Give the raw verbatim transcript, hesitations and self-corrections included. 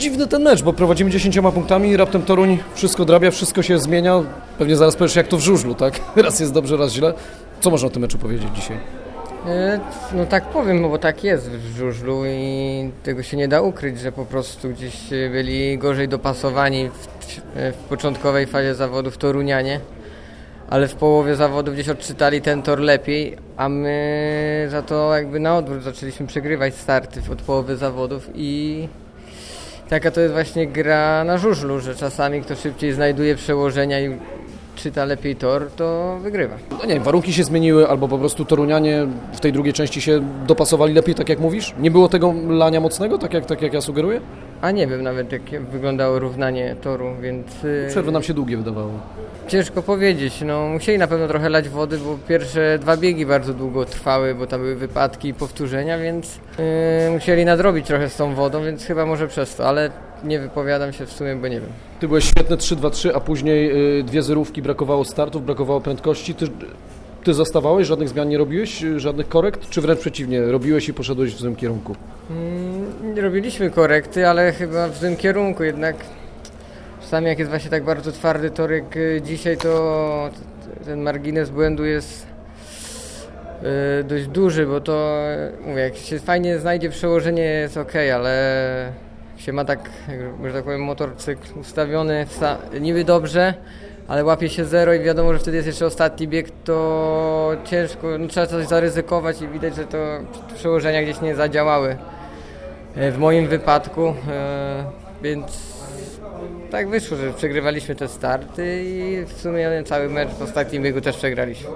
Dziwny ten mecz, bo prowadzimy dziesięcioma punktami, raptem Toruń wszystko drabia, wszystko się zmienia. Pewnie zaraz powiesz jak to w żużlu, tak? Raz jest dobrze, raz źle. Co można o tym meczu powiedzieć dzisiaj? No tak powiem, no bo tak jest w żużlu i tego się nie da ukryć, że po prostu gdzieś byli gorzej dopasowani w, w początkowej fazie zawodów Torunianie, ale w połowie zawodów gdzieś odczytali ten tor lepiej, a my za to jakby na odwrót zaczęliśmy przegrywać starty od połowy zawodów i taka to jest właśnie gra na żużlu, że czasami kto szybciej znajduje przełożenia i czyta lepiej tor, to wygrywa. No nie, warunki się zmieniły, albo po prostu Torunianie w tej drugiej części się dopasowali lepiej, tak jak mówisz? Nie było tego lania mocnego, tak jak, tak jak ja sugeruję? A nie wiem nawet jak wyglądało równanie toru, więc... Przerwy nam się długie wydawało. Ciężko powiedzieć, no musieli na pewno trochę lać wody, bo pierwsze dwa biegi bardzo długo trwały, bo tam były wypadki i powtórzenia, więc yy, musieli nadrobić trochę z tą wodą, więc chyba może przez to, ale nie wypowiadam się w sumie, bo nie wiem. Ty byłeś świetny trzy dwa trzy, a później yy, dwie zerówki, brakowało startów, brakowało prędkości. Ty, ty zostawałeś, żadnych zmian nie robiłeś, żadnych korekt, czy wręcz przeciwnie, robiłeś i poszedłeś w złym kierunku? Hmm, robiliśmy korekty, ale chyba w złym kierunku, jednak czasami jak jest właśnie tak bardzo twardy tor jak dzisiaj, to ten margines błędu jest yy, dość duży, bo to, mówię, jak się fajnie znajdzie przełożenie jest ok, ale jak się ma tak, że tak powiem, motorcykl ustawiony niby dobrze, ale łapie się zero i wiadomo, że wtedy jest jeszcze ostatni bieg, to ciężko, no, trzeba coś zaryzykować i widać, że to przełożenia gdzieś nie zadziałały w moim wypadku, yy, więc tak wyszło, że przegrywaliśmy te starty i w sumie cały mecz w ostatnim biegu też przegraliśmy.